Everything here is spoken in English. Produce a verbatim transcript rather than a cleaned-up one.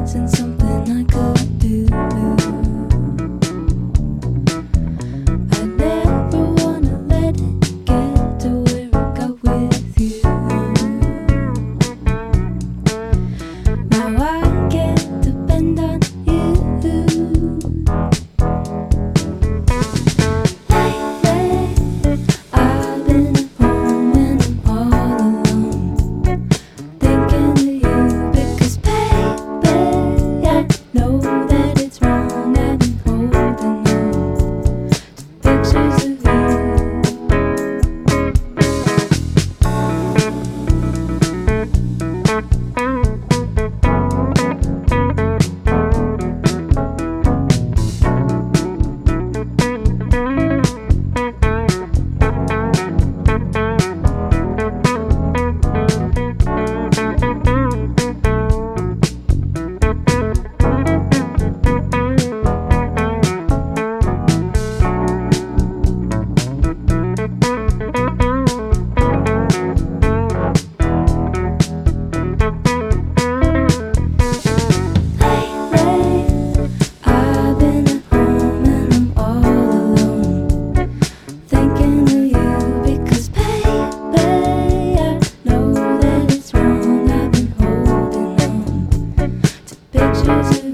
isn't something I could do. I never wanna let it get to where it got with you. Now I can't depend on you. Lately, I've been at home and I'm all alone, thinking of you because, baby, I know that it's wrong. I've been holding on to pictures of you. Pictures of